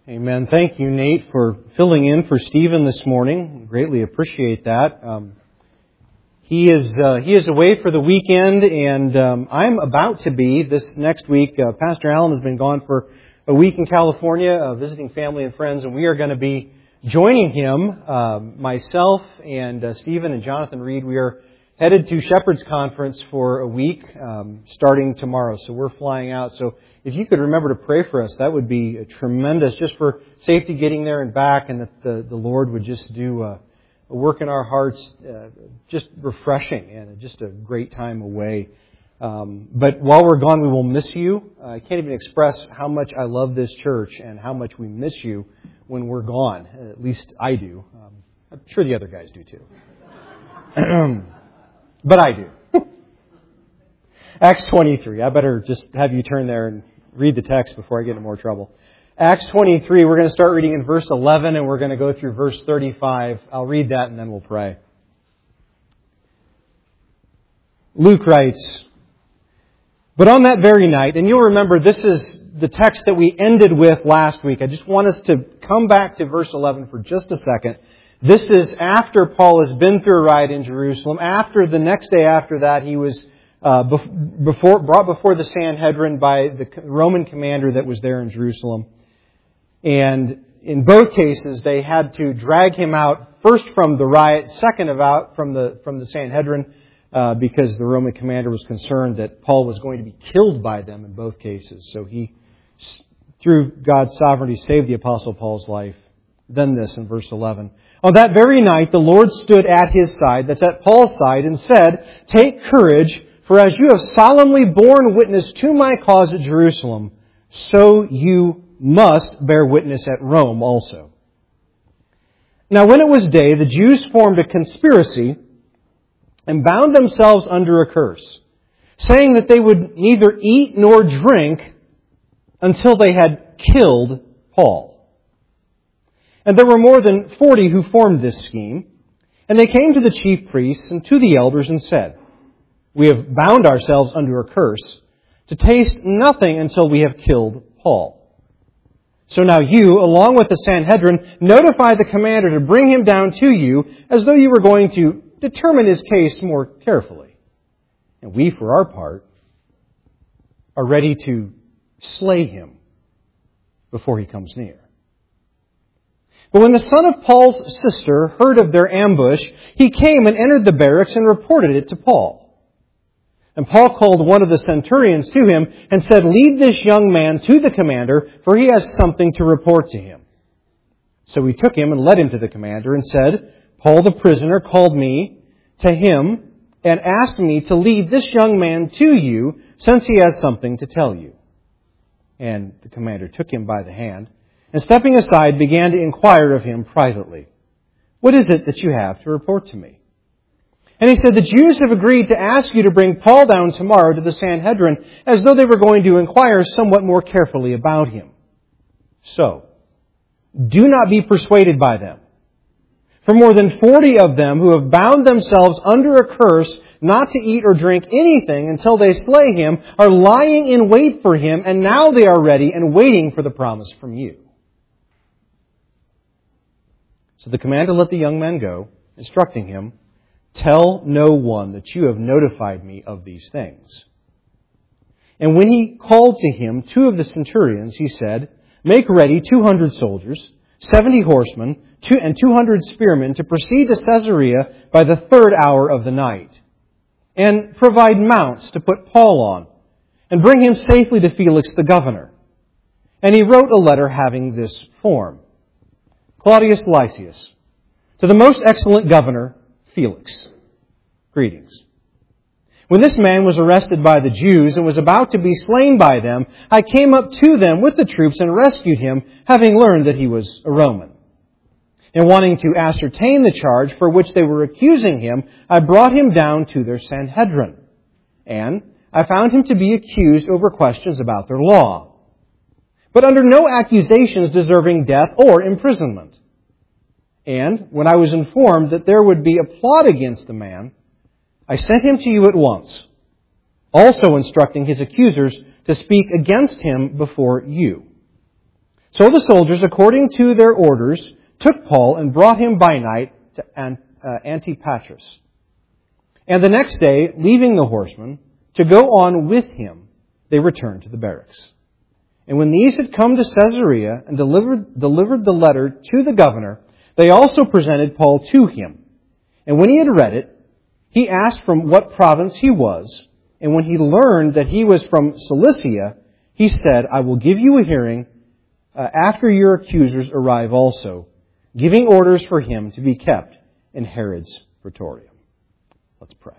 Amen. Thank you, Nate, for filling in for Stephen this morning. Greatly appreciate that. He is away for the weekend, and I'm about to be this next week. Pastor Allen has been gone for a week in California, visiting family and friends, and we are going to be joining him. Myself and Stephen and Jonathan Reed, we are headed to Shepherd's Conference for a week, starting tomorrow. So we're flying out. So if you could remember to pray for us, that would be tremendous, just for safety getting there and back, and that the Lord would just do a work in our hearts, just refreshing and just a great time away. But while we're gone, we will miss you. I can't even express how much I love this church and how much we miss you when we're gone. At least I do. I'm sure the other guys do too. But I do. Acts 23. I better just have you turn there and read the text before I get into more trouble. Acts 23, we're going to start reading in verse 11 and we're going to go through verse 35. I'll read that and then we'll pray. Luke writes, "But on that very night," and you'll remember this is the text that we ended with last week. I just want us to come back to verse 11 for just a second. This is after Paul has been through a riot in Jerusalem. After the next day after that, he was brought before the Sanhedrin by the Roman commander that was there in Jerusalem. And in both cases, they had to drag him out first from the riot, second out from the Sanhedrin, because the Roman commander was concerned that Paul was going to be killed by them in both cases. So he, through God's sovereignty, saved the Apostle Paul's life. Then this in verse 11. "On that very night, the Lord stood at his side," that's at Paul's side, "and said, 'Take courage, for as you have solemnly borne witness to my cause at Jerusalem, so you must bear witness at Rome also.' Now when it was day, the Jews formed a conspiracy and bound themselves under a curse, saying that they would neither eat nor drink until they had killed Paul. And there were more than 40 who formed this scheme. And they came to the chief priests and to the elders and said, 'We have bound ourselves under a curse to taste nothing until we have killed Paul. So now you, along with the Sanhedrin, notify the commander to bring him down to you as though you were going to determine his case more carefully. And we, for our part, are ready to slay him before he comes near.' But when the son of Paul's sister heard of their ambush, he came and entered the barracks and reported it to Paul. And Paul called one of the centurions to him and said, 'Lead this young man to the commander, for he has something to report to him.' So he took him and led him to the commander and said, 'Paul the prisoner called me to him and asked me to lead this young man to you, since he has something to tell you.' And the commander took him by the hand, and stepping aside, began to inquire of him privately, 'What is it that you have to report to me?' And he said, 'The Jews have agreed to ask you to bring Paul down tomorrow to the Sanhedrin, as though they were going to inquire somewhat more carefully about him. So, do not be persuaded by them. For more than 40 of them who have bound themselves under a curse not to eat or drink anything until they slay him are lying in wait for him, and now they are ready and waiting for the promise from you.' So the commander let the young man go, instructing him, 'Tell no one that you have notified me of these things.' And when he called to him 2 of the centurions, he said, 'Make ready 200 soldiers, 70 horsemen, and 200 spearmen to proceed to Caesarea by the 3rd hour of the night. And provide mounts to put Paul on, and bring him safely to Felix the governor.' And he wrote a letter having this form: 'Claudius Lysias, to the most excellent governor, Felix, greetings. When this man was arrested by the Jews and was about to be slain by them, I came up to them with the troops and rescued him, having learned that he was a Roman. And wanting to ascertain the charge for which they were accusing him, I brought him down to their Sanhedrin. And I found him to be accused over questions about their law, but under no accusations deserving death or imprisonment. And when I was informed that there would be a plot against the man, I sent him to you at once, also instructing his accusers to speak against him before you. So the soldiers, according to their orders, took Paul and brought him by night to Antipatris. And the next day, leaving the horsemen, to go on with him, they returned to the barracks. And when these had come to Caesarea and delivered the letter to the governor, they also presented Paul to him. And when he had read it, he asked from what province he was. And when he learned that he was from Cilicia, he said, I will give you a hearing after your accusers arrive also, giving orders for him to be kept in Herod's praetorium. Let's pray.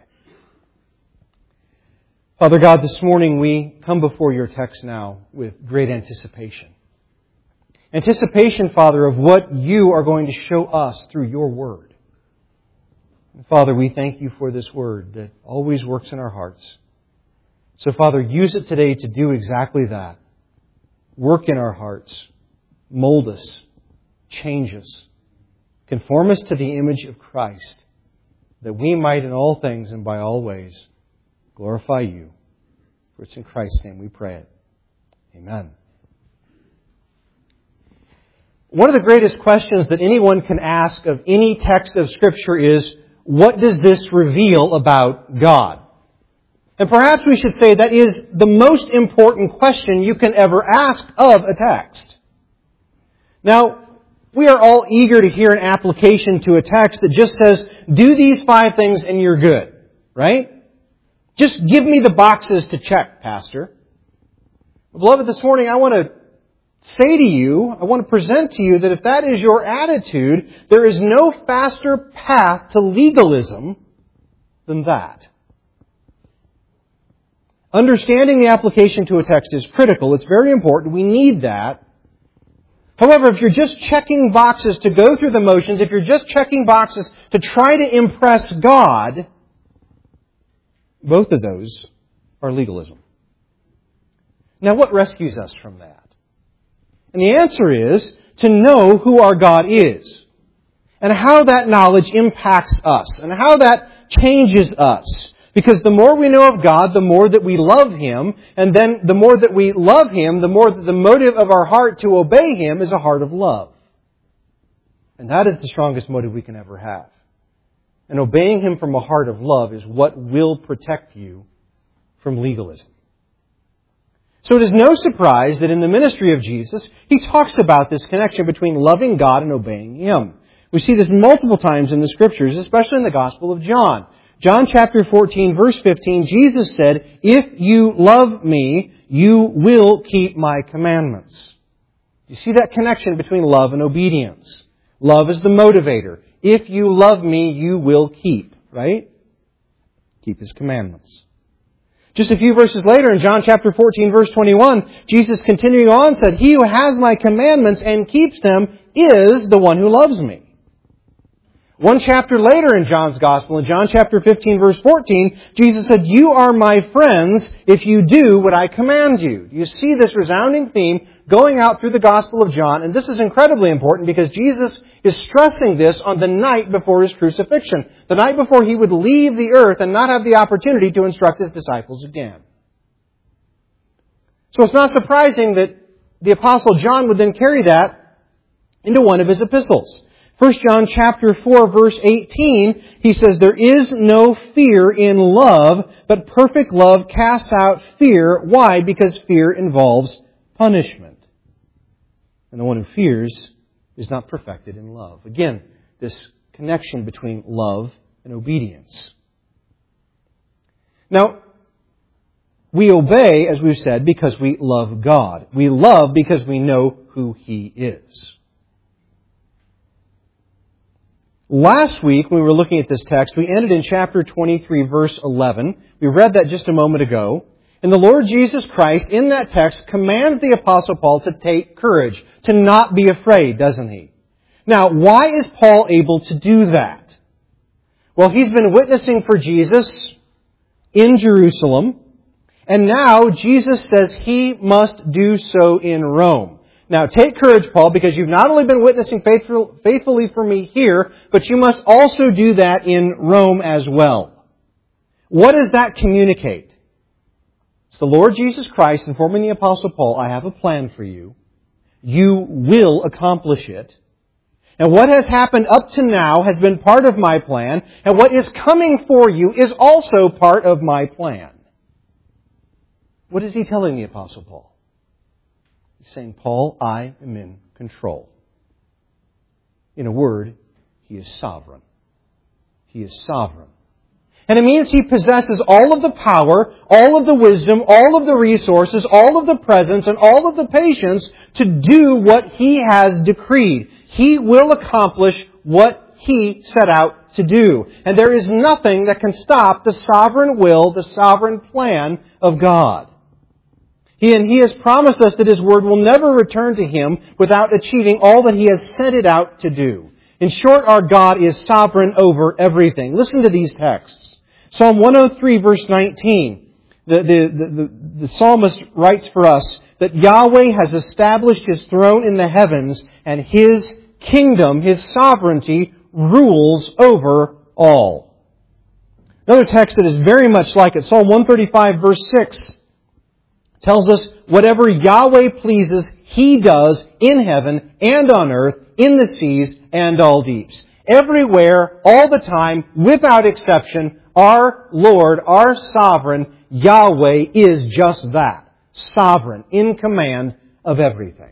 Father God, this morning we come before your text now with great anticipation. Anticipation, Father, of what you are going to show us through your word. And Father, we thank you for this word that always works in our hearts. So, Father, use it today to do exactly that. Work in our hearts. Mold us. Change us. Conform us to the image of Christ, that we might in all things and by all ways glorify you. For it's in Christ's name we pray it. Amen. One of the greatest questions that anyone can ask of any text of Scripture is, what does this reveal about God? And perhaps we should say that is the most important question you can ever ask of a text. Now, we are all eager to hear an application to a text that just says, do these 5 things and you're good, right? Just give me the boxes to check, Pastor. Beloved, this morning I want to say to you, I want to present to you that if that is your attitude, there is no faster path to legalism than that. Understanding the application to a text is critical. It's very important. We need that. However, if you're just checking boxes to go through the motions, if you're just checking boxes to try to impress God, both of those are legalism. Now, what rescues us from that? And the answer is to know who our God is and how that knowledge impacts us and how that changes us. Because the more we know of God, the more that we love Him. And then the more that we love Him, the more that the motive of our heart to obey Him is a heart of love. And that is the strongest motive we can ever have. And obeying Him from a heart of love is what will protect you from legalism. So it is no surprise that in the ministry of Jesus, He talks about this connection between loving God and obeying Him. We see this multiple times in the Scriptures, especially in the Gospel of John. John chapter 14, verse 15, Jesus said, if you love me, you will keep my commandments. You see that connection between love and obedience. Love is the motivator. If you love me, you will keep, right? Keep His commandments. Just a few verses later in John chapter 14, verse 21, Jesus continuing on said, he who has my commandments and keeps them is the one who loves me. One chapter later in John's Gospel, in John chapter 15, verse 14, Jesus said, you are my friends if you do what I command you. You see this resounding theme going out through the Gospel of John, and this is incredibly important because Jesus is stressing this on the night before His crucifixion, the night before He would leave the earth and not have the opportunity to instruct His disciples again. So it's not surprising that the Apostle John would then carry that into one of his epistles. 1 John chapter 4, verse 18, he says, there is no fear in love, but perfect love casts out fear. Why? Because fear involves punishment. And the one who fears is not perfected in love. Again, this connection between love and obedience. Now, we obey, as we've said, because we love God. We love because we know who He is. Last week, when we were looking at this text, we ended in chapter 23, verse 11. We read that just a moment ago. And the Lord Jesus Christ, in that text, commands the Apostle Paul to take courage, to not be afraid, doesn't he? Now, why is Paul able to do that? Well, he's been witnessing for Jesus in Jerusalem, and now Jesus says he must do so in Rome. Now, take courage, Paul, because you've not only been witnessing faithfully for me here, but you must also do that in Rome as well. What does that communicate? It's the Lord Jesus Christ informing the Apostle Paul, I have a plan for you. You will accomplish it. And what has happened up to now has been part of my plan, and what is coming for you is also part of my plan. What is he telling the Apostle Paul? He's saying, Paul, I am in control. In a word, he is sovereign. He is sovereign. And it means he possesses all of the power, all of the wisdom, all of the resources, all of the presence, and all of the patience to do what he has decreed. He will accomplish what he set out to do. And there is nothing that can stop the sovereign will, the sovereign plan of God. He has promised us that His Word will never return to Him without achieving all that He has sent it out to do. In short, our God is sovereign over everything. Listen to these texts. Psalm 103 verse 19. The psalmist writes for us that Yahweh has established His throne in the heavens and His kingdom, His sovereignty, rules over all. Another text that is very much like it, Psalm 135 verse 6, tells us whatever Yahweh pleases, He does in heaven and on earth, in the seas and all deeps. Everywhere, all the time, without exception, our Lord, our sovereign, Yahweh is just that. Sovereign, in command of everything.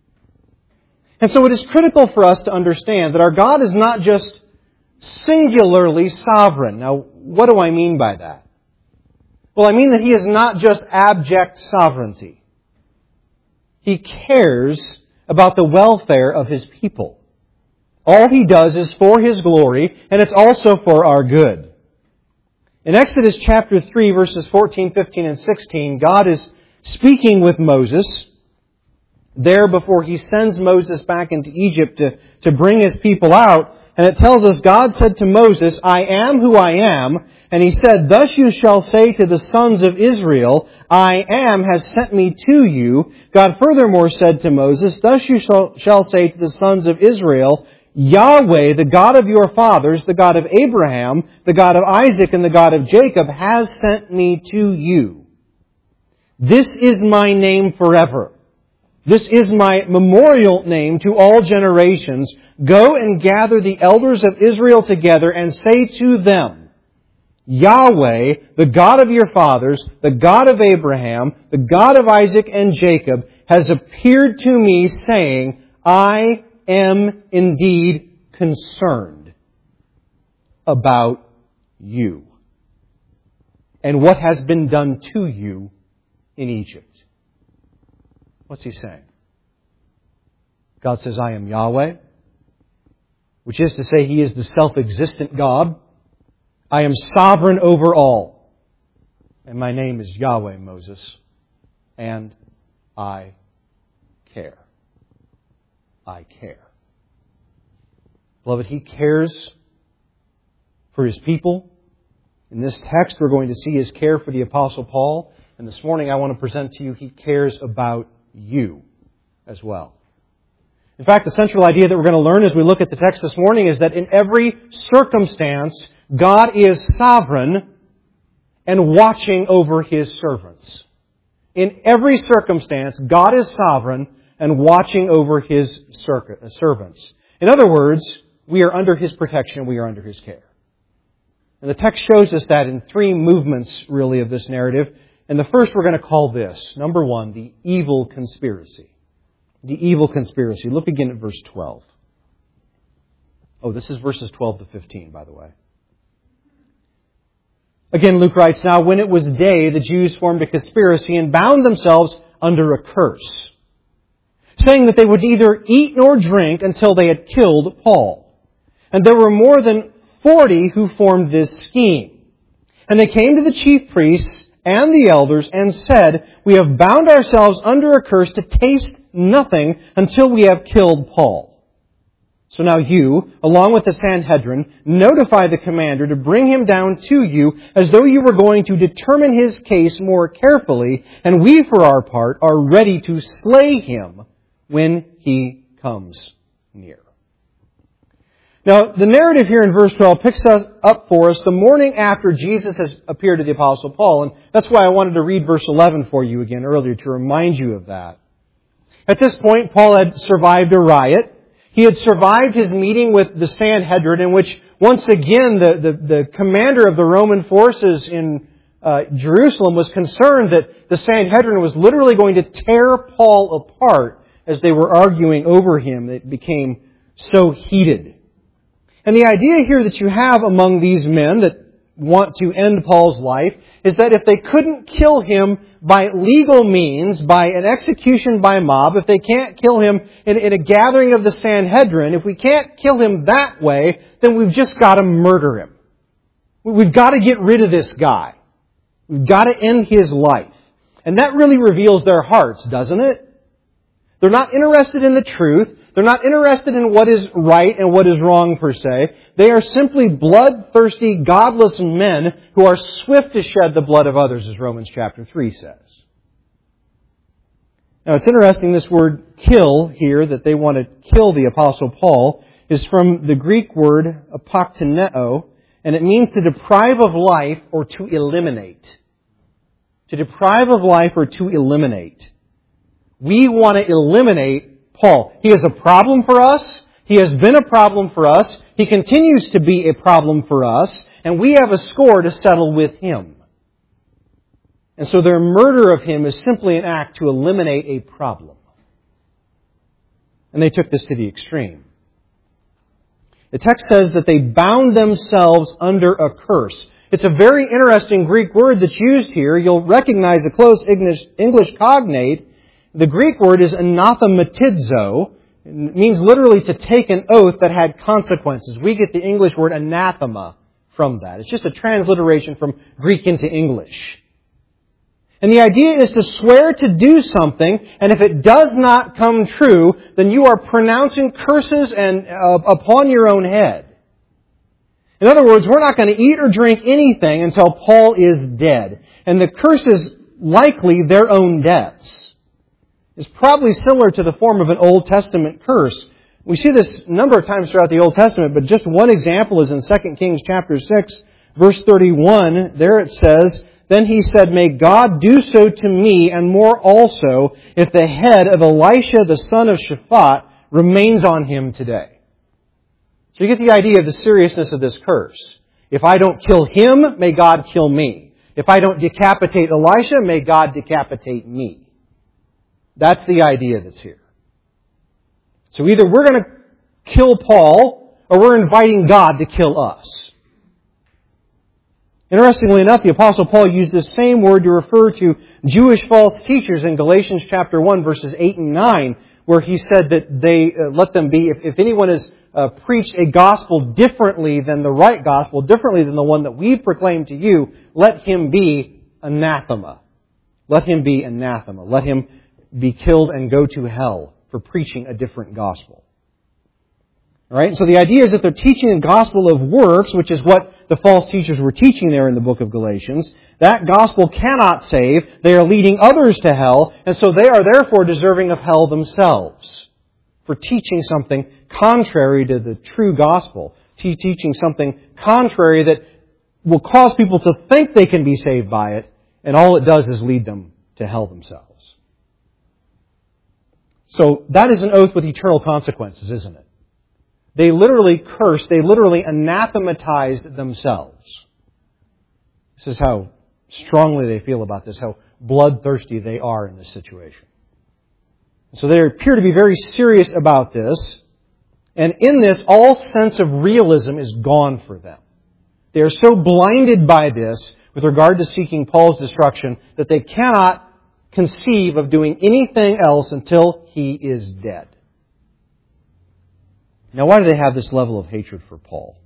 And so it is critical for us to understand that our God is not just singularly sovereign. Now, what do I mean by that? Well, I mean that He is not just abject sovereignty. He cares about the welfare of His people. All He does is for His glory, and it's also for our good. In Exodus chapter 3, verses 14, 15, and 16, God is speaking with Moses there before He sends Moses back into Egypt to bring His people out. And it tells us, God said to Moses, I am who I am. And He said, thus you shall say to the sons of Israel, I am has sent me to you. God furthermore said to Moses, thus you shall say to the sons of Israel, Yahweh, the God of your fathers, the God of Abraham, the God of Isaac, and the God of Jacob, has sent me to you. This is my name forever. This is my memorial name to all generations. Go and gather the elders of Israel together and say to them, Yahweh, the God of your fathers, the God of Abraham, the God of Isaac and Jacob, has appeared to me saying, I am indeed concerned about you and what has been done to you in Egypt. What's He saying? God says, I am Yahweh, which is to say He is the self-existent God. I am sovereign over all. And my name is Yahweh, Moses. And I care. I care. Beloved, He cares for His people. In this text, we're going to see His care for the Apostle Paul. And this morning, I want to present to you, He cares about you as well. In fact, the central idea that we're going to learn as we look at the text this morning is that in every circumstance, God is sovereign and watching over His servants. In every circumstance, God is sovereign and watching over His servants. In other words, we are under His protection, we are under His care. And the text shows us that in three movements, really, of this narrative. And the first we're going to call this, number one, the evil conspiracy. The evil conspiracy. Look again at verse 12. Oh, this is verses 12 to 15, by the way. Again, Luke writes, now when it was day, the Jews formed a conspiracy and bound themselves under a curse, saying that they would neither eat nor drink until they had killed Paul. And there were more than 40 who formed this scheme. And they came to the chief priests and the elders and said, we have bound ourselves under a curse to taste nothing until we have killed Paul. So now you, along with the Sanhedrin, notify the commander to bring him down to you as though you were going to determine his case more carefully, and we, for our part, are ready to slay him when he comes near. Now, the narrative here in verse 12 picks us up for us the morning after Jesus has appeared to the Apostle Paul. And that's why I wanted to read verse 11 for you again earlier to remind you of that. At this point, Paul had survived a riot. He had survived his meeting with the Sanhedrin, in which, once again, the commander of the Roman forces in Jerusalem was concerned that the Sanhedrin was literally going to tear Paul apart as they were arguing over him. It became so heated. And the idea here that you have among these men that want to end Paul's life is that if they couldn't kill him by legal means, by an execution by mob, if they can't kill him in a gathering of the Sanhedrin, if we can't kill him that way, then we've just got to murder him. We've got to get rid of this guy. We've got to end his life. And that really reveals their hearts, doesn't it? They're not interested in the truth. They're not interested in what is right and what is wrong per se. They are simply bloodthirsty, godless men who are swift to shed the blood of others, as Romans chapter 3 says. Now it's interesting, this word kill here, that they want to kill the Apostle Paul, is from the Greek word apoktaneo, and it means to deprive of life or to eliminate. To deprive of life or to eliminate. We want to eliminate Paul. He is a problem for us. He has been a problem for us. He continues to be a problem for us. And we have a score to settle with him. And so their murder of him is simply an act to eliminate a problem. And they took this to the extreme. The text says that they bound themselves under a curse. It's a very interesting Greek word that's used here. You'll recognize a close English cognate. The Greek word is anathematizo. It means literally to take an oath that had consequences. We get the English word anathema from that. It's just a transliteration from Greek into English. And the idea is to swear to do something, and if it does not come true, then you are pronouncing curses and upon your own head. In other words, we're not going to eat or drink anything until Paul is dead. And the curse is likely their own deaths. It's probably similar to the form of an Old Testament curse. We see this a number of times throughout the Old Testament, but just one example is in 2 Kings chapter 6, verse 31. There it says, "Then he said, 'May God do so to me and more also if the head of Elisha the son of Shaphat remains on him today.'" So you get the idea of the seriousness of this curse. If I don't kill him, may God kill me. If I don't decapitate Elisha, may God decapitate me. That's the idea that's here. So either we're going to kill Paul, or we're inviting God to kill us. Interestingly enough, the Apostle Paul used this same word to refer to Jewish false teachers in Galatians chapter 1, verses 8 and 9, where he said that they let them be, if anyone has preached a gospel differently than the right gospel, differently than the one that we've proclaimed to you, let him be anathema. Let him be anathema. Let him be killed and go to hell for preaching a different gospel. All right? So the idea is that they're teaching a gospel of works, which is what the false teachers were teaching there in the book of Galatians. That gospel cannot save. They are leading others to hell, and so they are therefore deserving of hell themselves for teaching something contrary to the true gospel, teaching something contrary that will cause people to think they can be saved by it, and all it does is lead them to hell themselves. So that is an oath with eternal consequences, isn't it? They literally cursed, they literally anathematized themselves. This is how strongly they feel about this, how bloodthirsty they are in this situation. So they appear to be very serious about this. And in this, all sense of realism is gone for them. They are so blinded by this with regard to seeking Paul's destruction that they cannot conceive of doing anything else until he is dead. Now, why do they have this level of hatred for Paul?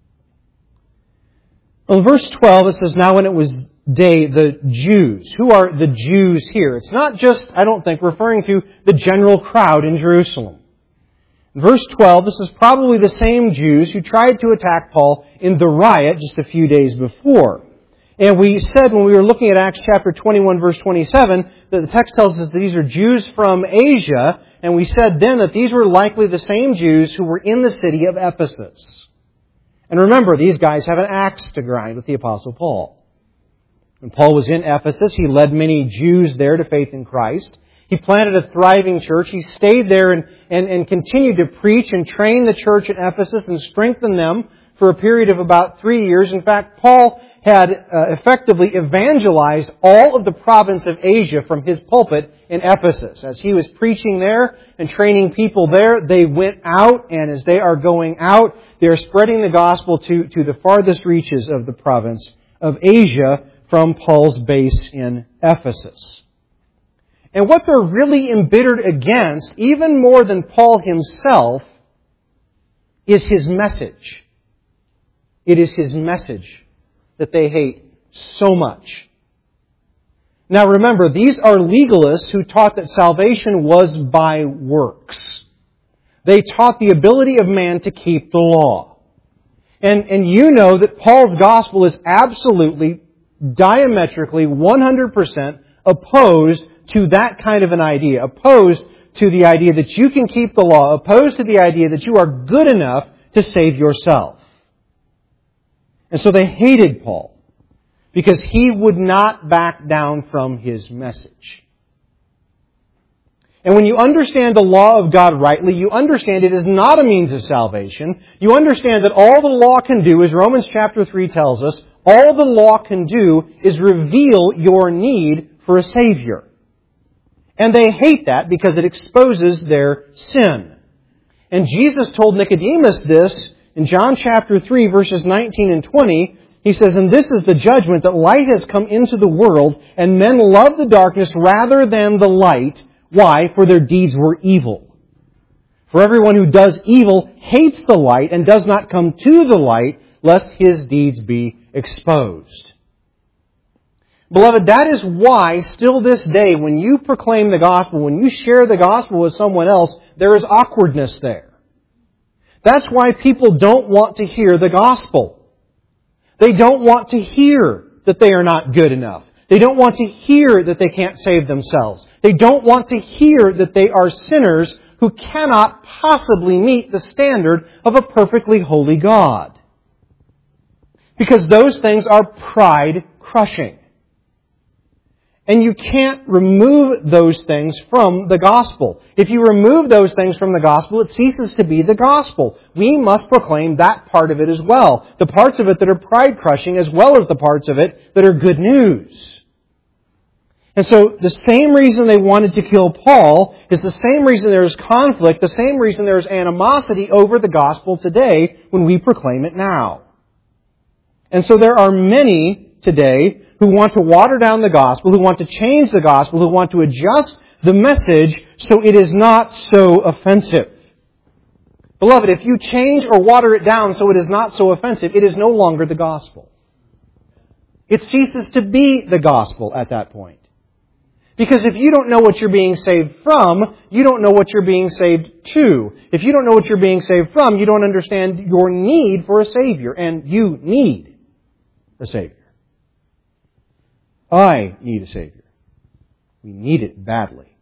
Well, in verse 12, it says, "Now when it was day, the Jews." Who are the Jews here? It's not just, I don't think, referring to the general crowd in Jerusalem. In verse 12, this is probably the same Jews who tried to attack Paul in the riot just a few days before. And we said when we were looking at Acts chapter 21, verse 27, that the text tells us that these are Jews from Asia, and we said then that these were likely the same Jews who were in the city of Ephesus. And remember, these guys have an axe to grind with the Apostle Paul. When Paul was in Ephesus, he led many Jews there to faith in Christ. He planted a thriving church. He stayed there and continued to preach and train the church at Ephesus and strengthen them for a period of about 3 years. In fact, Paul had effectively evangelized all of the province of Asia from his pulpit in Ephesus. As he was preaching there and training people there, they went out, and as they are going out, they are spreading the gospel to the farthest reaches of the province of Asia from Paul's base in Ephesus. And what they're really embittered against, even more than Paul himself, is his message. It is his message that they hate so much. Now remember, these are legalists who taught that salvation was by works. They taught the ability of man to keep the law. And you know that Paul's gospel is absolutely, diametrically, 100% opposed to that kind of an idea. Opposed to the idea that you can keep the law. Opposed to the idea that you are good enough to save yourself. And so they hated Paul because he would not back down from his message. And when you understand the law of God rightly, you understand it is not a means of salvation. You understand that all the law can do, as Romans chapter 3 tells us, all the law can do is reveal your need for a Savior. And they hate that because it exposes their sin. And Jesus told Nicodemus this in John chapter 3, verses 19 and 20. He says, "And this is the judgment, that light has come into the world, and men love the darkness rather than the light. Why? For their deeds were evil. For everyone who does evil hates the light and does not come to the light, lest his deeds be exposed." Beloved, that is why still this day, when you proclaim the gospel, when you share the gospel with someone else, there is awkwardness there. That's why people don't want to hear the gospel. They don't want to hear that they are not good enough. They don't want to hear that they can't save themselves. They don't want to hear that they are sinners who cannot possibly meet the standard of a perfectly holy God. Because those things are pride-crushing. And you can't remove those things from the gospel. If you remove those things from the gospel, it ceases to be the gospel. We must proclaim that part of it as well. The parts of it that are pride-crushing as well as the parts of it that are good news. And so the same reason they wanted to kill Paul is the same reason there is conflict, the same reason there is animosity over the gospel today when we proclaim it now. And so there are many today who want to water down the gospel, who want to change the gospel, who want to adjust the message so it is not so offensive. Beloved, if you change or water it down so it is not so offensive, it is no longer the gospel. It ceases to be the gospel at that point. Because if you don't know what you're being saved from, you don't know what you're being saved to. If you don't know what you're being saved from, you don't understand your need for a Savior. And you need a Savior. I need a Savior. We need it badly.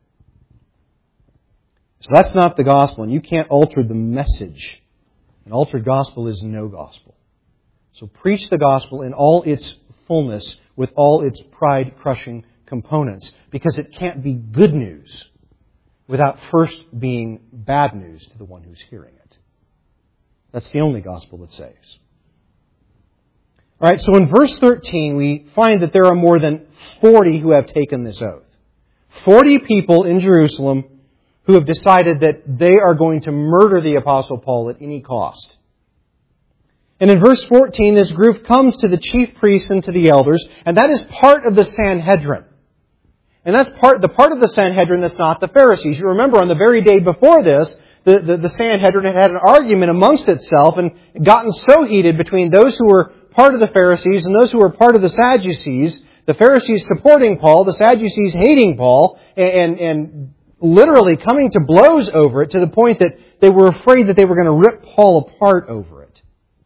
So that's not the gospel, and you can't alter the message. An altered gospel is no gospel. So preach the gospel in all its fullness, with all its pride-crushing components, because it can't be good news without first being bad news to the one who's hearing it. That's the only gospel that saves. All right, so in verse 13, we find that there are more than 40 who have taken this oath. 40 people in Jerusalem who have decided that they are going to murder the Apostle Paul at any cost. And in verse 14, this group comes to the chief priests and to the elders, and that is part of the Sanhedrin. And that's the part of the Sanhedrin that's not the Pharisees. You remember on the very day before this, the Sanhedrin had an argument amongst itself and gotten so heated between those who were part of the Pharisees and those who were part of the Sadducees, the Pharisees supporting Paul, the Sadducees hating Paul, and literally coming to blows over it to the point that they were afraid that they were going to rip Paul apart over it.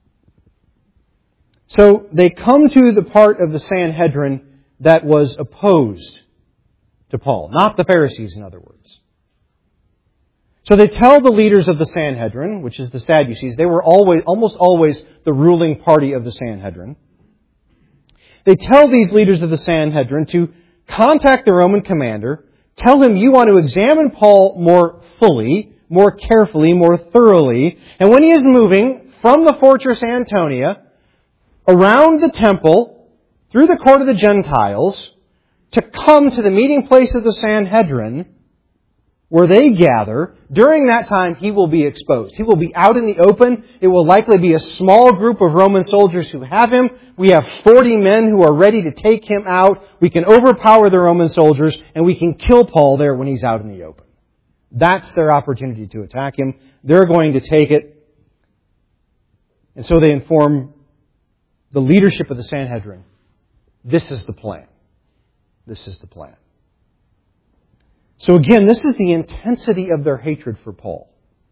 So they come to the part of the Sanhedrin that was opposed to Paul, not the Pharisees, in other words. So they tell the leaders of the Sanhedrin, which is the Sadducees, they were almost always the ruling party of the Sanhedrin. They tell these leaders of the Sanhedrin to contact the Roman commander, Tell him you want to examine Paul more fully, more carefully, more thoroughly. And when he is moving from the fortress Antonia, around the temple, through the court of the Gentiles, to come to the meeting place of the Sanhedrin, where they gather, during that time he will be exposed. He will be out in the open. It will likely be a small group of Roman soldiers who have him. We have 40 men who are ready to take him out. We can overpower the Roman soldiers, and we can kill Paul there when he's out in the open. That's their opportunity to attack him. They're going to take it. And so they inform the leadership of the Sanhedrin. This is the plan. This is the plan. So again, this is the intensity of their hatred for Paul.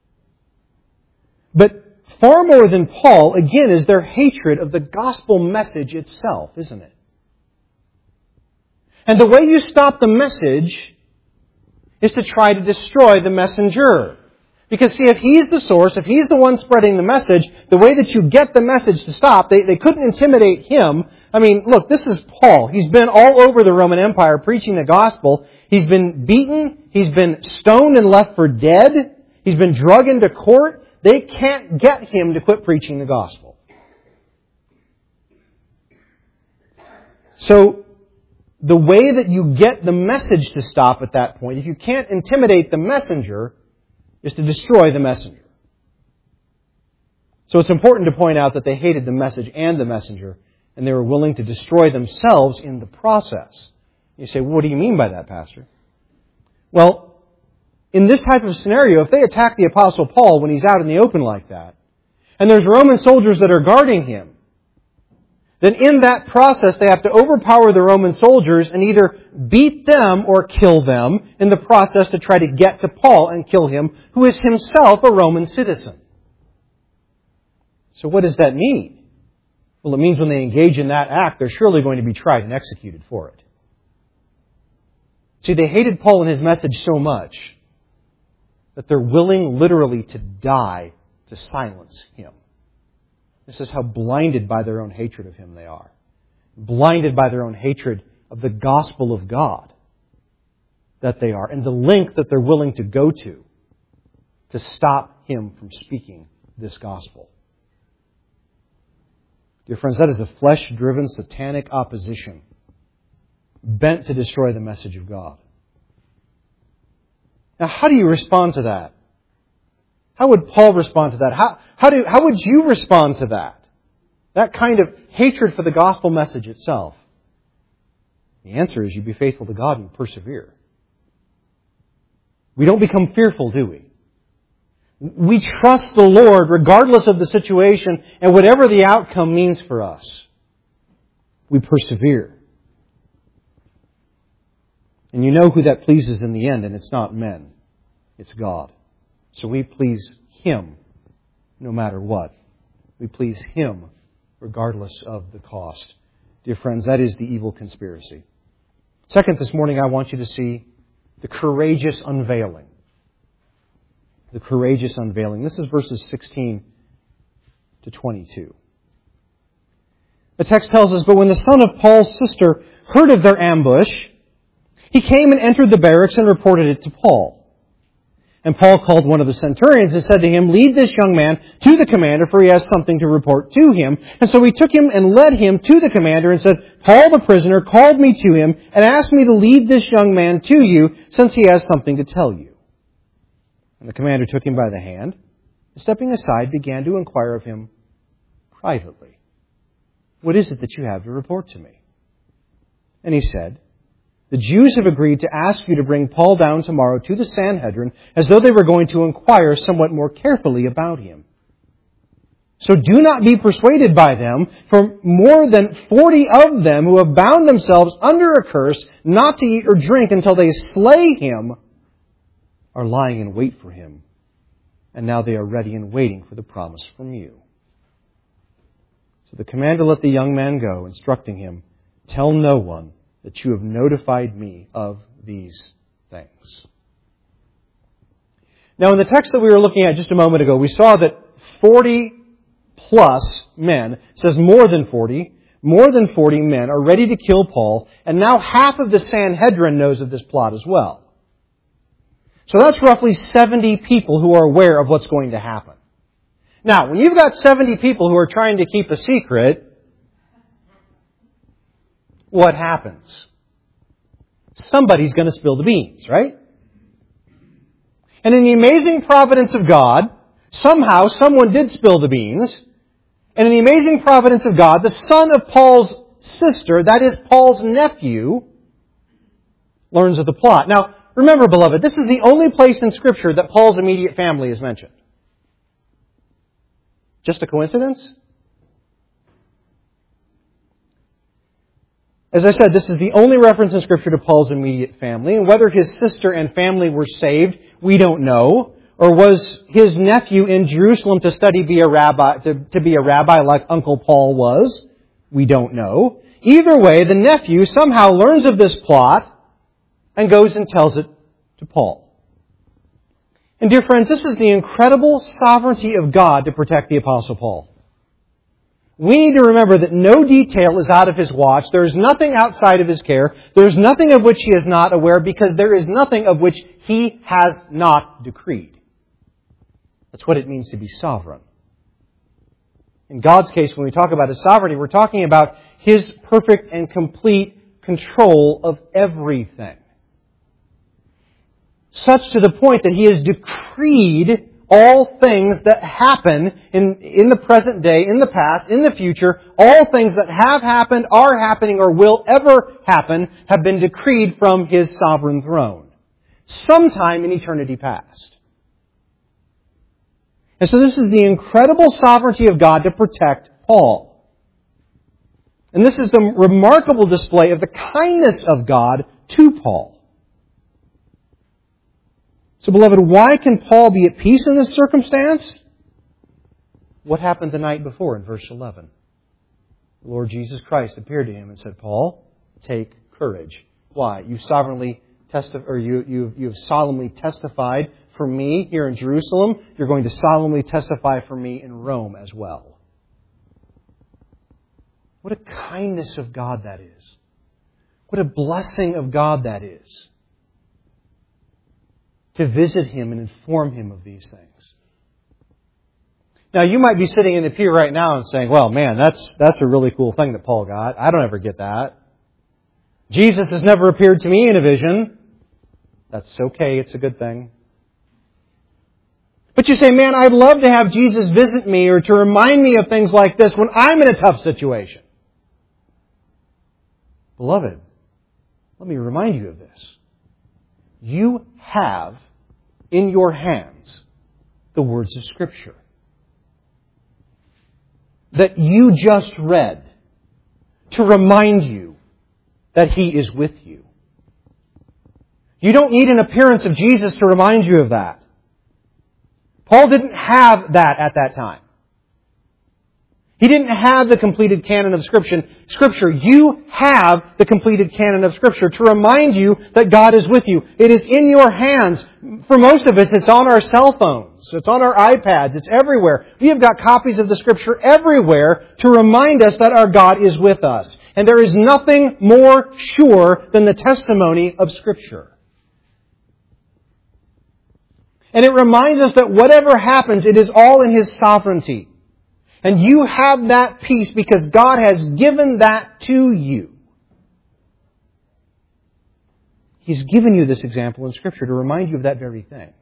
But far more than Paul, again, is their hatred of the gospel message itself, isn't it? And the way you stop the message is to try to destroy the messenger. Because see, if he's the source, if he's the one spreading the message, the way that you get the message to stop, they couldn't intimidate him. I mean, look, this is Paul. He's been all over the Roman Empire preaching the gospel. He's been beaten. He's been stoned and left for dead. He's been dragged into court. They can't get him to quit preaching the gospel. So, the way that you get the message to stop at that point, if you can't intimidate the messenger, is to destroy the messenger. So it's important to point out that they hated the message and the messenger, and they were willing to destroy themselves in the process. You say, well, what do you mean by that, Pastor? Well, in this type of scenario, if they attack the Apostle Paul when he's out in the open like that, and there's Roman soldiers that are guarding him, then in that process they have to overpower the Roman soldiers and either beat them or kill them in the process to try to get to Paul and kill him, who is himself a Roman citizen. So what does that mean? Well, it means when they engage in that act, they're surely going to be tried and executed for it. See, they hated Paul and his message so much that they're willing literally to die to silence him. This is how blinded by their own hatred of him they are. Blinded by their own hatred of the gospel of God that they are, and the length that they're willing to go to stop him from speaking this gospel. Dear friends, that is a flesh-driven satanic opposition bent to destroy the message of God. Now, how do you respond to that? How would Paul respond to that? How would you respond to that? That kind of hatred for the gospel message itself. The answer is you be faithful to God and you persevere. We don't become fearful, do we? We trust the Lord regardless of the situation and whatever the outcome means for us. We persevere. And you know who that pleases in the end, and it's not men. It's God. So we please Him no matter what. We please Him regardless of the cost. Dear friends, that is the evil conspiracy. Second, this morning I want you to see the courageous unveiling. The courageous unveiling. This is verses 16 to 22. The text tells us, "But when the son of Paul's sister heard of their ambush, he came and entered the barracks and reported it to Paul. And Paul called one of the centurions and said to him, 'Lead this young man to the commander, for he has something to report to him.' And so he took him and led him to the commander and said, 'Paul the prisoner called me to him and asked me to lead this young man to you, since he has something to tell you.' And the commander took him by the hand, and stepping aside, began to inquire of him privately, 'What is it that you have to report to me?' And he said, 'The Jews have agreed to ask you to bring Paul down tomorrow to the Sanhedrin, as though they were going to inquire somewhat more carefully about him. So do not be persuaded by them, for more than 40 of them who have bound themselves under a curse not to eat or drink until they slay him are lying in wait for him. And now they are ready and waiting for the promise from you.' So the commander let the young man go, instructing him, 'Tell no one that you have notified me of these things.'" Now, in the text that we were looking at just a moment ago, we saw that 40 plus men, it says more than 40 men are ready to kill Paul, and now half of the Sanhedrin knows of this plot as well. So that's roughly 70 people who are aware of what's going to happen. Now, when you've got 70 people who are trying to keep a secret, what happens? Somebody's going to spill the beans, right? And in the amazing providence of God, somehow someone did spill the beans. And in the amazing providence of God, the son of Paul's sister, that is Paul's nephew, learns of the plot. Now, remember, beloved, this is the only place in Scripture that Paul's immediate family is mentioned. Just a coincidence? As I said, this is the only reference in Scripture to Paul's immediate family, and whether his sister and family were saved, we don't know. Or was his nephew in Jerusalem to study be a rabbi, to be a rabbi like Uncle Paul was? We don't know. Either way, the nephew somehow learns of this plot and goes and tells it to Paul. And dear friends, this is the incredible sovereignty of God to protect the Apostle Paul. We need to remember that no detail is out of His watch. There is nothing outside of His care. There is nothing of which He is not aware, because there is nothing of which He has not decreed. That's what it means to be sovereign. In God's case, when we talk about His sovereignty, we're talking about His perfect and complete control of everything. Such to the point that He has decreed all things that happen in the present day, in the past, in the future. All things that have happened, are happening, or will ever happen have been decreed from His sovereign throne. Sometime in eternity past. And so this is the incredible sovereignty of God to protect Paul. And this is the remarkable display of the kindness of God to Paul. So, beloved, why can Paul be at peace in this circumstance? What happened the night before in verse 11? The Lord Jesus Christ appeared to him and said, Paul, take courage. Why? You sovereignly you have solemnly testified for me here in Jerusalem. You're going to solemnly testify for me in Rome as well. What a kindness of God that is. What a blessing of God that is. To visit him and inform him of these things. Now, you might be sitting in the pew right now and saying, well, man, that's a really cool thing that Paul got. I don't ever get that. Jesus has never appeared to me in a vision. That's okay. It's a good thing. But you say, man, I'd love to have Jesus visit me or to remind me of things like this when I'm in a tough situation. Beloved, let me remind you of this. You have in your hands the words of Scripture that you just read to remind you that He is with you. You don't need an appearance of Jesus to remind you of that. Paul didn't have that at that time. He didn't have the completed canon of Scripture. You have the completed canon of Scripture to remind you that God is with you. It is in your hands. For most of us, it's on our cell phones. It's on our iPads. It's everywhere. We have got copies of the Scripture everywhere to remind us that our God is with us. And there is nothing more sure than the testimony of Scripture. And it reminds us that whatever happens, it is all in His sovereignty. And you have that peace because God has given that to you. He's given you this example in Scripture to remind you of that very thing.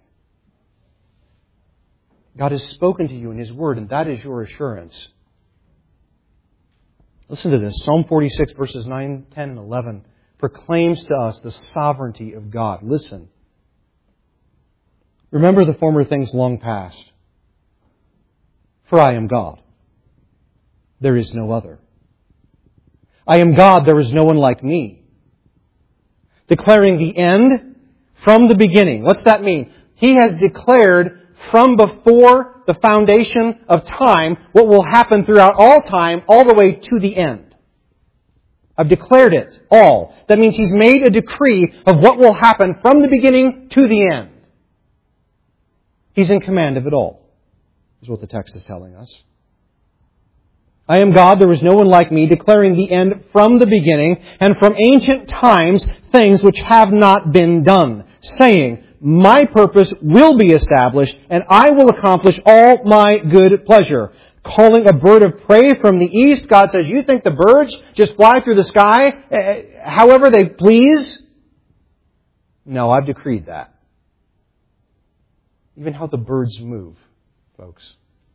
God has spoken to you in His Word, and that is your assurance. Listen to this. Psalm 46, verses 9, 10, and 11 proclaims to us the sovereignty of God. Listen. Remember the former things long past. For I am God. There is no other. I am God, there is no one like me. Declaring the end from the beginning. What's that mean? He has declared from before the foundation of time what will happen throughout all time, all the way to the end. I've declared it all. That means He's made a decree of what will happen from the beginning to the end. He's in command of it all, is what the text is telling us. I am God, there is no one like me, declaring the end from the beginning, and from ancient times things which have not been done, saying, my purpose will be established, and I will accomplish all my good pleasure. Calling a bird of prey from the east, God says, you think the birds just fly through the sky however they please? No, I've decreed that. Even how the birds move, folks.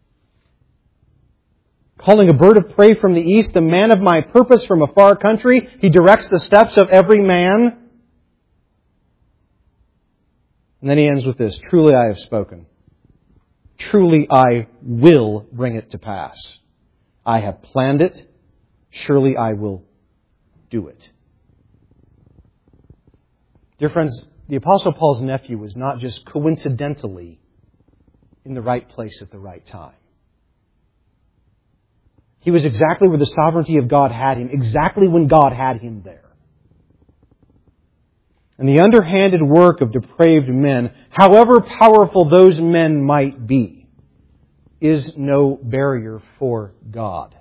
Calling a bird of prey from the east, the man of my purpose from a far country, He directs the steps of every man. And then He ends with this, truly I have spoken. Truly I will bring it to pass. I have planned it. Surely I will do it. Dear friends, the Apostle Paul's nephew was not just coincidentally in the right place at the right time. He was exactly where the sovereignty of God had him, exactly when God had him there. And the underhanded work of depraved men, however powerful those men might be, is no barrier for God.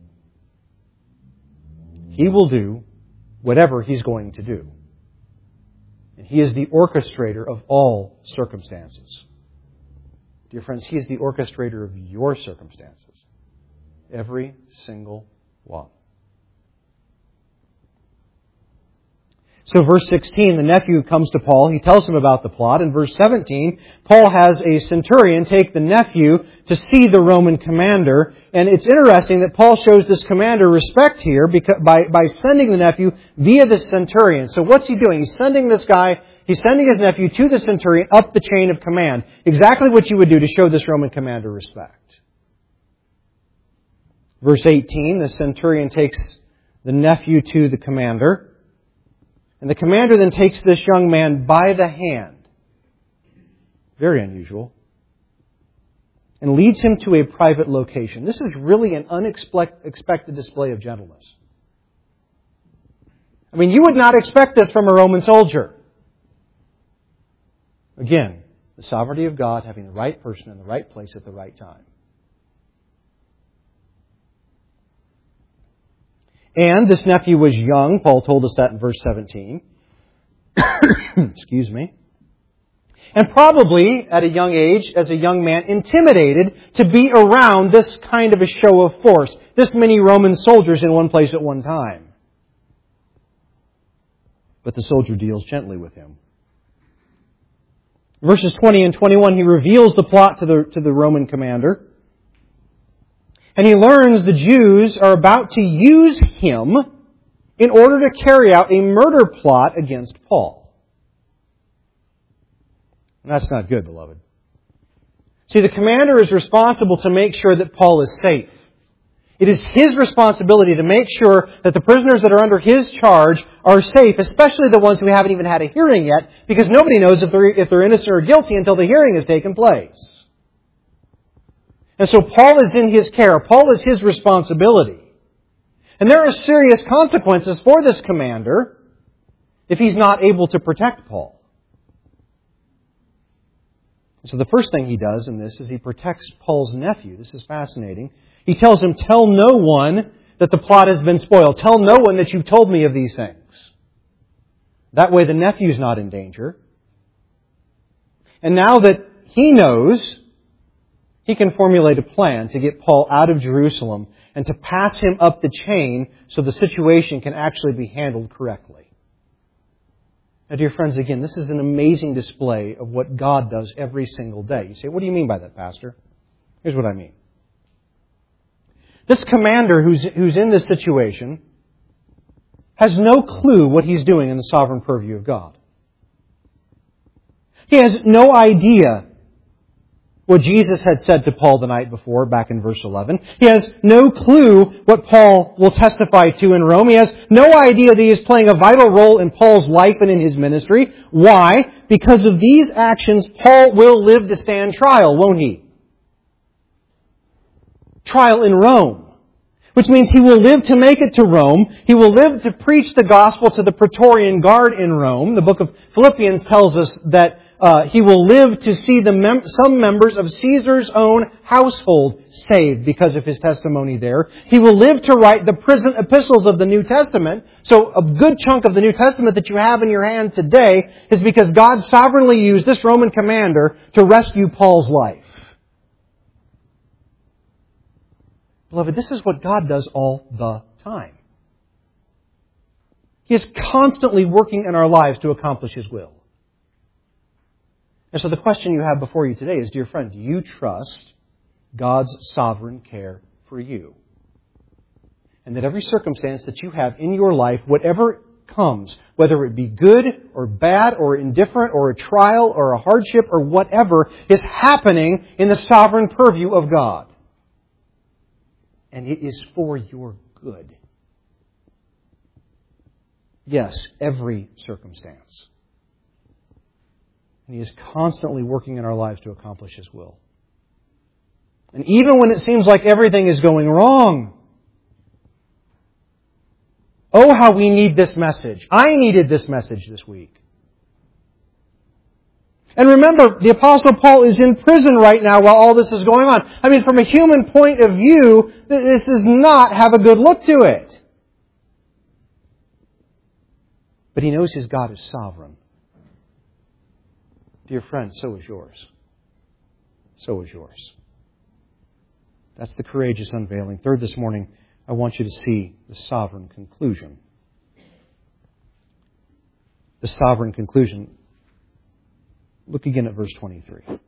He will do whatever He's going to do. And He is the orchestrator of all circumstances. Dear friends, He is the orchestrator of your circumstances. Every single one. So verse 16, the nephew comes to Paul. He tells him about the plot. In verse 17, Paul has a centurion take the nephew to see the Roman commander. And it's interesting that Paul shows this commander respect here because by sending the nephew via the centurion. So what's he doing? He's sending his nephew to the centurion up the chain of command. Exactly what you would do to show this Roman commander respect. Verse 18, the centurion takes the nephew to the commander. And the commander then takes this young man by the hand. Very unusual. And leads him to a private location. This is really an unexpected display of gentleness. I mean, you would not expect this from a Roman soldier. Again, the sovereignty of God having the right person in the right place at the right time. And this nephew was young. Paul told us that in verse 17. Excuse me. And probably, at a young age, as a young man, intimidated to be around this kind of a show of force. This many Roman soldiers in one place at one time. But the soldier deals gently with him. Verses 20 and 21, he reveals the plot to the Roman commander. And he learns the Jews are about to use him in order to carry out a murder plot against Paul. And that's not good, beloved. See, the commander is responsible to make sure that Paul is safe. It is his responsibility to make sure that the prisoners that are under his charge are safe, especially the ones who haven't even had a hearing yet, because nobody knows if they're innocent or guilty until the hearing has taken place. And so Paul is in his care. Paul is his responsibility. And there are serious consequences for this commander if he's not able to protect Paul. So the first thing he does in this is he protects Paul's nephew. This is fascinating. He tells him, tell no one that the plot has been spoiled. Tell no one that you've told me of these things. That way the nephew's not in danger. And now that he knows, he can formulate a plan to get Paul out of Jerusalem and to pass him up the chain so the situation can actually be handled correctly. Now, dear friends, again, this is an amazing display of what God does every single day. You say, what do you mean by that, Pastor? Here's what I mean. This commander who's in this situation has no clue what he's doing in the sovereign purview of God. He has no idea what Jesus had said to Paul the night before, back in verse 11. He has no clue what Paul will testify to in Rome. He has no idea that he is playing a vital role in Paul's life and in his ministry. Why? Because of these actions, Paul will live to stand trial, won't he? Trial in Rome. Which means he will live to make it to Rome. He will live to preach the gospel to the Praetorian Guard in Rome. The book of Philippians tells us that he will live to see some members of Caesar's own household saved because of his testimony there. He will live to write the prison epistles of the New Testament. So a good chunk of the New Testament that you have in your hand today is because God sovereignly used this Roman commander to rescue Paul's life. Beloved, this is what God does all the time. He is constantly working in our lives to accomplish His will. And so the question you have before you today is, dear friend, do you trust God's sovereign care for you? And that every circumstance that you have in your life, whatever comes, whether it be good or bad or indifferent or a trial or a hardship or whatever, is happening in the sovereign purview of God. And it is for your good. Yes, every circumstance. And He is constantly working in our lives to accomplish His will. And even when it seems like everything is going wrong, oh, how we need this message. I needed this message this week. And remember, the Apostle Paul is in prison right now while all this is going on. I mean, from a human point of view, this does not have a good look to it. But he knows his God is sovereign. Dear friend, so is yours. So is yours. That's the courageous unveiling. Third, this morning, I want you to see the sovereign conclusion. The sovereign conclusion. Look again at verse 23.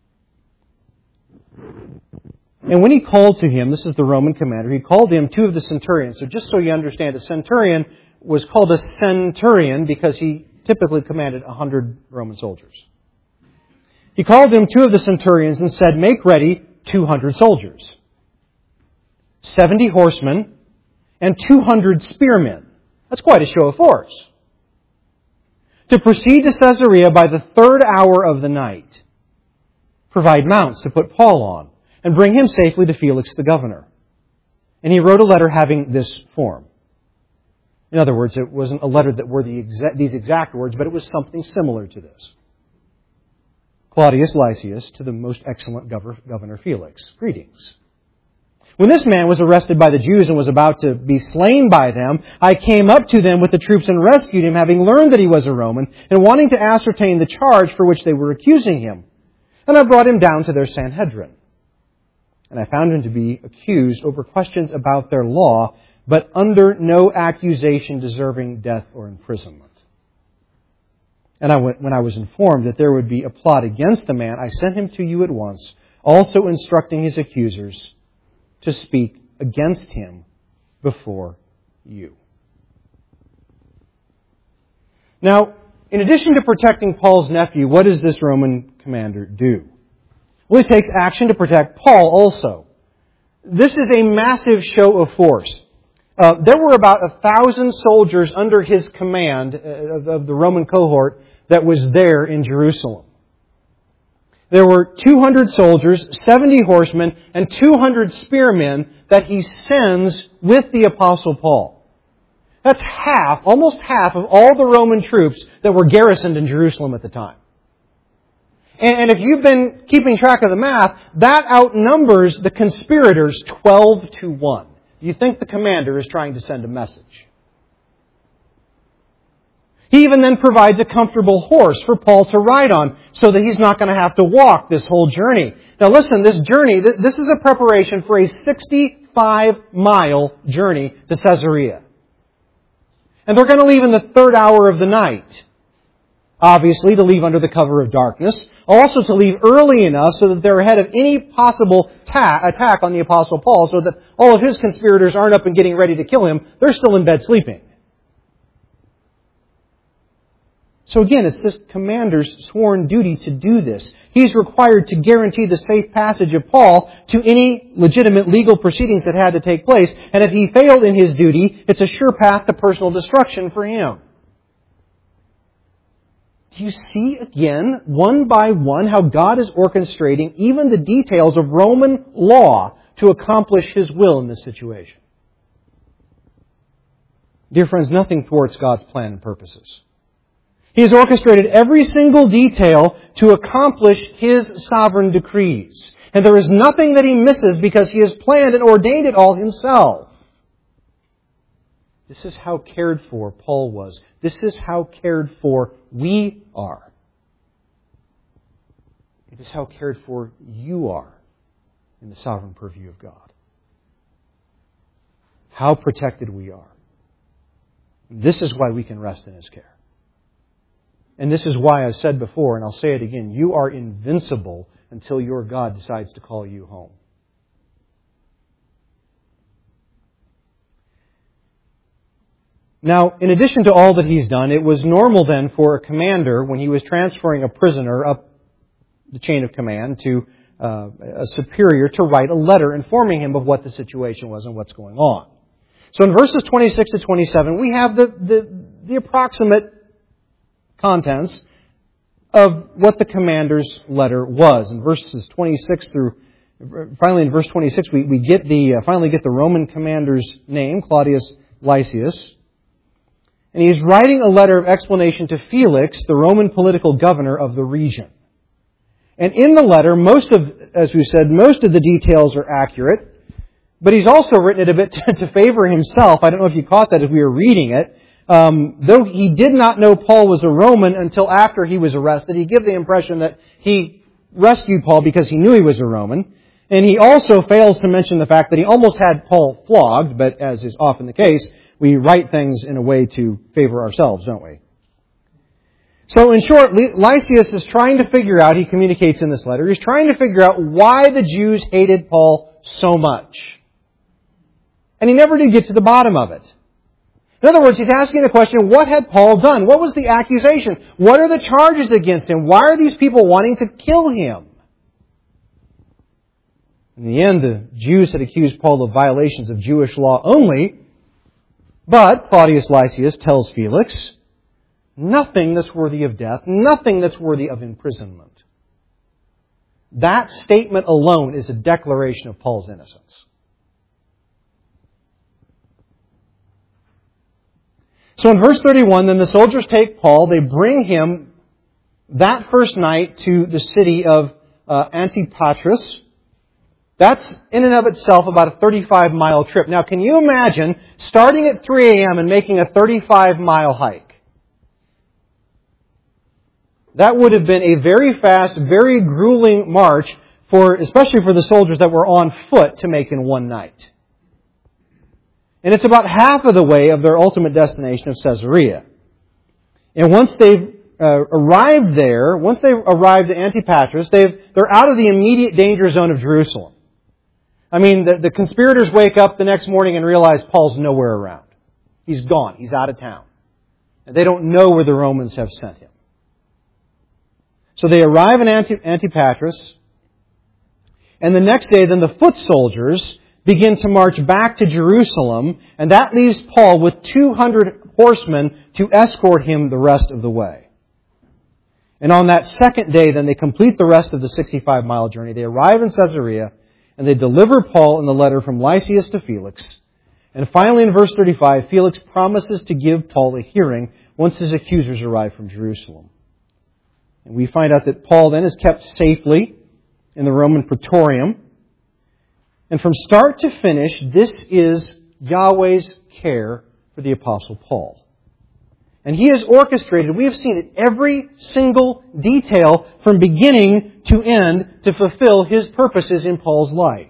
And when he called to him, this is the Roman commander, he called to him two of the centurions. So just so you understand, a centurion was called a centurion because he typically commanded 100 Roman soldiers. He called him two of the centurions and said, make ready 200 soldiers, 70 horsemen, and 200 spearmen. That's quite a show of force. To proceed to Caesarea by the 3rd hour of the night. Provide mounts to put Paul on, and bring him safely to Felix the governor. And he wrote a letter having this form. In other words, it wasn't a letter that were these exact words, but it was something similar to this. Claudius Lysias to the most excellent Governor Felix. Greetings. When this man was arrested by the Jews and was about to be slain by them, I came up to them with the troops and rescued him, having learned that he was a Roman, and wanting to ascertain the charge for which they were accusing him. And I brought him down to their Sanhedrin. And I found him to be accused over questions about their law, but under no accusation deserving death or imprisonment. And when I was informed that there would be a plot against the man, I sent him to you at once, also instructing his accusers to speak against him before you. Now, in addition to protecting Paul's nephew, what does this Roman commander do? Well, he takes action to protect Paul also. This is a massive show of force. There were about 1,000 soldiers under his command of the Roman cohort that was there in Jerusalem. There were 200 soldiers, 70 horsemen, and 200 spearmen that he sends with the Apostle Paul. That's almost half of all the Roman troops that were garrisoned in Jerusalem at the time. And if you've been keeping track of the math, that outnumbers the conspirators 12-1. Do you think the commander is trying to send a message? He even then provides a comfortable horse for Paul to ride on so that he's not going to have to walk this whole journey. Now listen, this journey, this is a preparation for a 65-mile journey to Caesarea. And they're going to leave in the 3rd hour of the night. Obviously, to leave under the cover of darkness. Also to leave early enough so that they're ahead of any possible attack on the Apostle Paul, so that all of his conspirators aren't up and getting ready to kill him. They're still in bed sleeping. So again, it's this commander's sworn duty to do this. He's required to guarantee the safe passage of Paul to any legitimate legal proceedings that had to take place. And if he failed in his duty, it's a sure path to personal destruction for him. Do you see again, one by one, how God is orchestrating even the details of Roman law to accomplish His will in this situation? Dear friends, nothing thwarts God's plan and purposes. He has orchestrated every single detail to accomplish His sovereign decrees. And there is nothing that He misses because He has planned and ordained it all Himself. This is how cared for Paul was. This is how cared for we are. It is how cared for you are in the sovereign purview of God. How protected we are. This is why we can rest in His care. And this is why I said before, and I'll say it again, you are invincible until your God decides to call you home. Now, in addition to all that He's done, it was normal then for a commander, when he was transferring a prisoner up the chain of command to a superior, to write a letter informing him of what the situation was and what's going on. So in verses 26 to 27, we have the approximate contents of what the commander's letter was. In verses 26 through, finally in verse 26, we finally get the Roman commander's name, Claudius Lysias. And he is writing a letter of explanation to Felix, the Roman political governor of the region. And in the letter, as we said, most of the details are accurate. But he's also written it a bit to favor himself. I don't know if you caught that as we were reading it. Though he did not know Paul was a Roman until after he was arrested, he gave the impression that he rescued Paul because he knew he was a Roman. And he also fails to mention the fact that he almost had Paul flogged, but as is often the case, we write things in a way to favor ourselves, don't we? So in short, Lysias is trying to figure out, he communicates in this letter, he's trying to figure out why the Jews hated Paul so much. And he never did get to the bottom of it. In other words, he's asking the question, what had Paul done? What was the accusation? What are the charges against him? Why are these people wanting to kill him? In the end, the Jews had accused Paul of violations of Jewish law only, but Claudius Lysias tells Felix, nothing that's worthy of death, nothing that's worthy of imprisonment. That statement alone is a declaration of Paul's innocence. So in verse 31, then the soldiers take Paul, they bring him that first night to the city of Antipatris. That's in and of itself about a 35-mile trip. Now, can you imagine starting at 3 a.m. and making a 35-mile hike? That would have been a very fast, very grueling march, especially for the soldiers that were on foot, to make in one night. And it's about half of the way of their ultimate destination of Caesarea. And once they've arrived there, once they've arrived at Antipatris, they're out of the immediate danger zone of Jerusalem. I mean, the conspirators wake up the next morning and realize Paul's nowhere around. He's gone. He's out of town. And they don't know where the Romans have sent him. So they arrive in Antipatris. And the next day, then the foot soldiers begin to march back to Jerusalem, and that leaves Paul with 200 horsemen to escort him the rest of the way. And on that second day, then they complete the rest of the 65-mile journey. They arrive in Caesarea, and they deliver Paul in the letter from Lysias to Felix. And finally, in verse 35, Felix promises to give Paul a hearing once his accusers arrive from Jerusalem. And we find out that Paul then is kept safely in the Roman Praetorium. And from start to finish, this is Yahweh's care for the Apostle Paul. And He has orchestrated, we have seen it, every single detail from beginning to end to fulfill His purposes in Paul's life.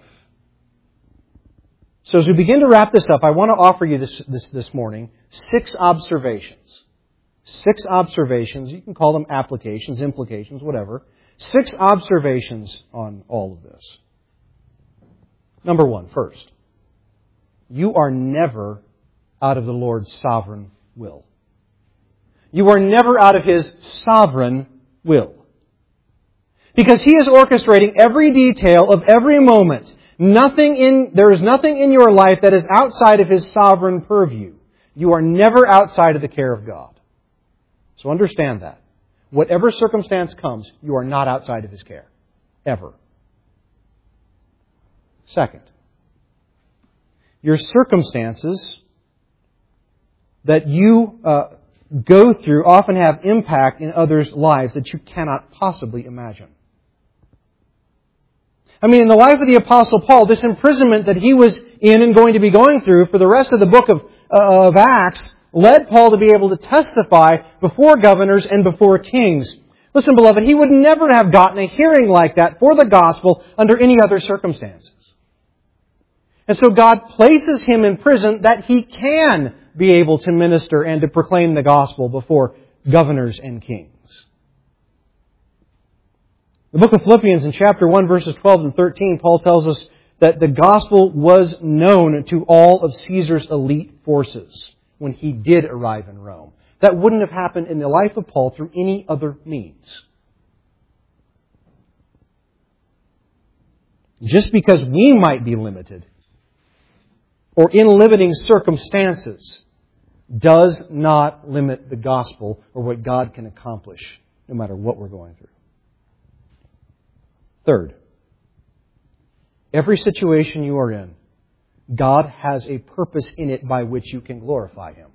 So as we begin to wrap this up, I want to offer you this morning 6 observations. 6 observations, you can call them applications, implications, whatever. 6 observations on all of this. Number 1, first, you are never out of the Lord's sovereign will. You are never out of His sovereign will. Because He is orchestrating every detail of every moment. There is nothing in your life that is outside of His sovereign purview. You are never outside of the care of God. So understand that. Whatever circumstance comes, you are not outside of His care. Ever. Second, your circumstances that you go through often have impact in others' lives that you cannot possibly imagine. I mean, in the life of the Apostle Paul, this imprisonment that he was in and going to be going through for the rest of the book of Acts led Paul to be able to testify before governors and before kings. Listen, beloved, he would never have gotten a hearing like that for the gospel under any other circumstances. And so God places him in prison that he can be able to minister and to proclaim the gospel before governors and kings. The book of Philippians in chapter 1, verses 12 and 13, Paul tells us that the gospel was known to all of Caesar's elite forces when he did arrive in Rome. That wouldn't have happened in the life of Paul through any other means. Just because we might be limited or in limiting circumstances does not limit the gospel or what God can accomplish, no matter what we're going through. Third, every situation you are in, God has a purpose in it by which you can glorify Him.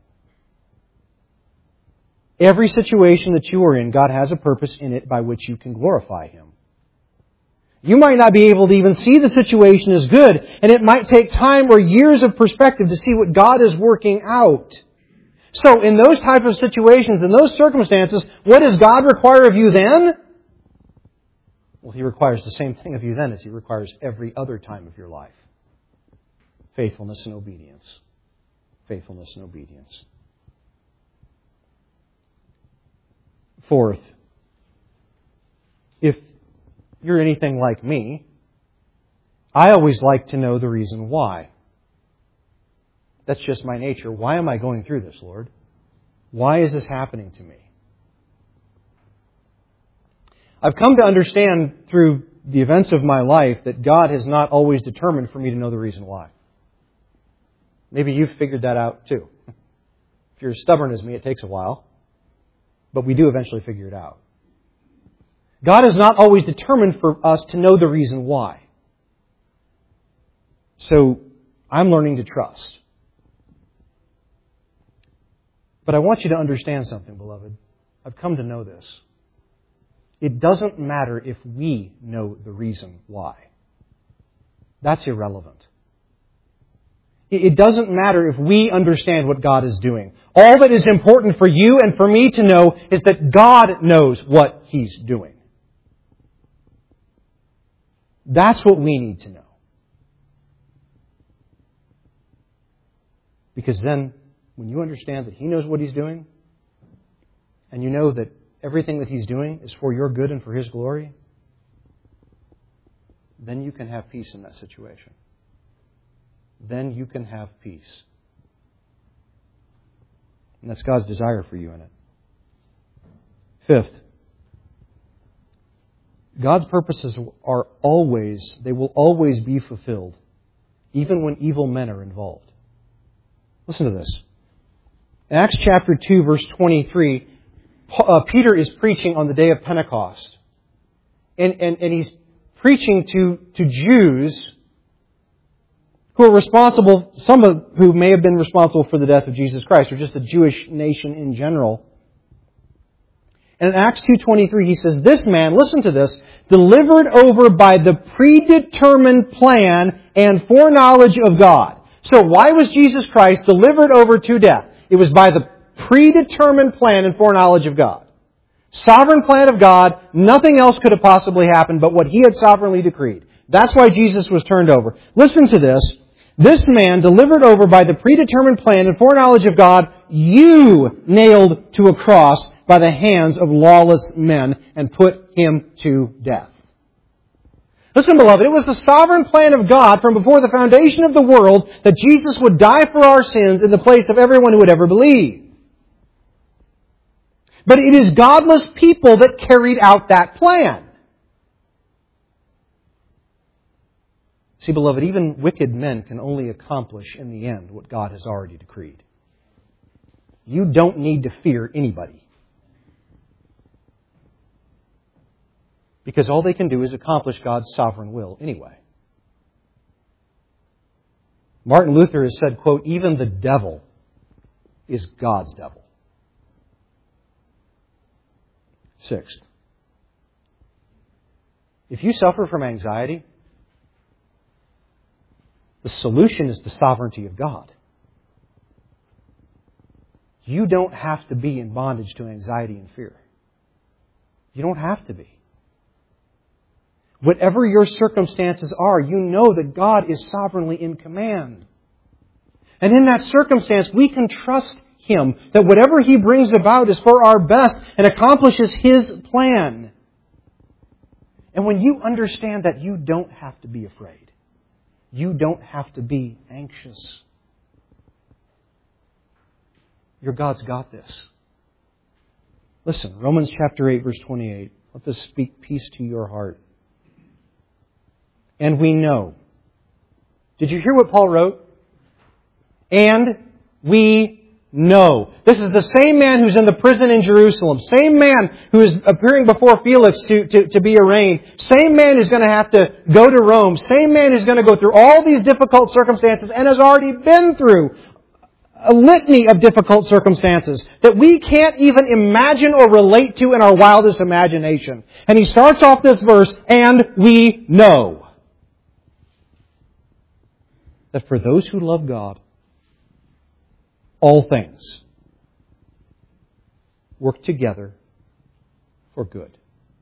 Every situation that you are in, God has a purpose in it by which you can glorify Him. You might not be able to even see the situation as good, and it might take time or years of perspective to see what God is working out. So in those type of situations, in those circumstances, what does God require of you then? Well, He requires the same thing of you then as He requires every other time of your life. Faithfulness and obedience. Faithfulness and obedience. Fourth, if you're anything like me, I always like to know the reason why. That's just my nature. Why am I going through this, Lord? Why is this happening to me? I've come to understand through the events of my life that God has not always determined for me to know the reason why. Maybe you've figured that out too. If you're as stubborn as me, it takes a while. But we do eventually figure it out. God is not always determined for us to know the reason why. So I'm learning to trust. But I want you to understand something, beloved. I've come to know this. It doesn't matter if we know the reason why. That's irrelevant. It doesn't matter if we understand what God is doing. All that is important for you and for me to know is that God knows what He's doing. That's what we need to know. Because then, when you understand that He knows what He's doing, and you know that everything that He's doing is for your good and for His glory, then you can have peace in that situation. Then you can have peace. And that's God's desire for you in it. Fifth, God's purposes are always, they will always be fulfilled, even when evil men are involved. Listen to this. In Acts chapter 2, verse 23, Peter is preaching on the day of Pentecost. And he's preaching to Jews who are responsible, some of who may have been responsible for the death of Jesus Christ, or just the Jewish nation in general. And in Acts 2:23, he says, "This man," listen to this, "delivered over by the predetermined plan and foreknowledge of God." So why was Jesus Christ delivered over to death? It was by the predetermined plan and foreknowledge of God. Sovereign plan of God, nothing else could have possibly happened but what He had sovereignly decreed. That's why Jesus was turned over. Listen to this. "This man, delivered over by the predetermined plan and foreknowledge of God, you nailed to a cross by the hands of lawless men and put Him to death." Listen, beloved, it was the sovereign plan of God from before the foundation of the world that Jesus would die for our sins in the place of everyone who would ever believe. But it is godless people that carried out that plan. See, beloved, even wicked men can only accomplish in the end what God has already decreed. You don't need to fear anybody. Because all they can do is accomplish God's sovereign will anyway. Martin Luther has said, quote, "Even the devil is God's devil." Sixth, if you suffer from anxiety, the solution is the sovereignty of God. You don't have to be in bondage to anxiety and fear. You don't have to be. Whatever your circumstances are, you know that God is sovereignly in command. And in that circumstance, we can trust Him that whatever He brings about is for our best and accomplishes His plan. And when you understand that, you don't have to be afraid. You don't have to be anxious. Your God's got this. Listen, Romans chapter 8, verse 28. Let this speak peace to your heart. And we know. Did you hear what Paul wrote? And we know. This is the same man who's in the prison in Jerusalem. Same man who is appearing before Felix to be arraigned. Same man who's going to have to go to Rome. Same man who's going to go through all these difficult circumstances and has already been through a litany of difficult circumstances that we can't even imagine or relate to in our wildest imagination. And he starts off this verse, and we know that for those who love God, all things work together for good.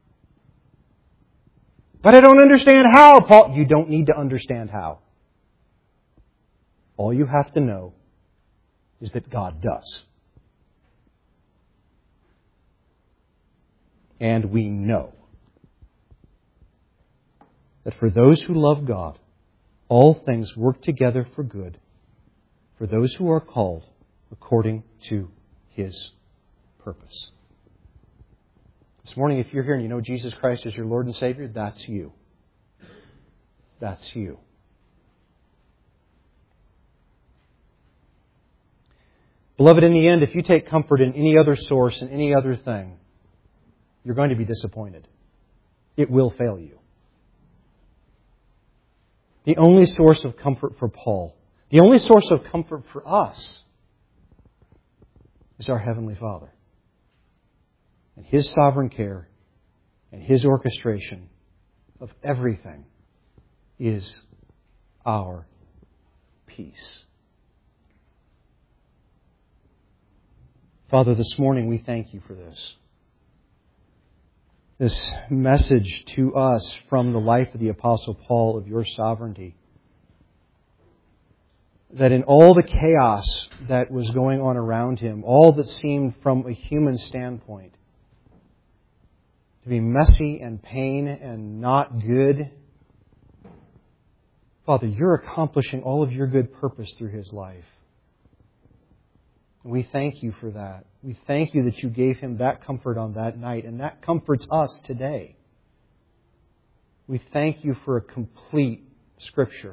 But I don't understand how, Paul. You don't need to understand how. All you have to know is that God does. And we know that for those who love God, all things work together for good, for those who are called according to His purpose. This morning, if you're here and you know Jesus Christ as your Lord and Savior, that's you. That's you. Beloved, in the end, if you take comfort in any other source and any other thing, you're going to be disappointed. It will fail you. The only source of comfort for Paul, the only source of comfort for us, is our Heavenly Father. And His sovereign care and His orchestration of everything is our peace. Father, this morning we thank You for this. This message to us from the life of the Apostle Paul of Your sovereignty. That in all the chaos that was going on around him, all that seemed from a human standpoint to be messy and pain and not good, Father, You're accomplishing all of Your good purpose through his life. And we thank You for that. We thank You that You gave him that comfort on that night, and that comforts us today. We thank You for a complete Scripture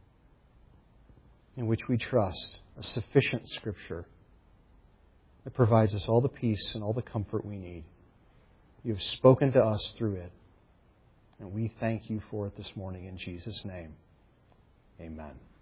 in which we trust, a sufficient Scripture that provides us all the peace and all the comfort we need. You have spoken to us through it, and we thank You for it this morning in Jesus' name. Amen.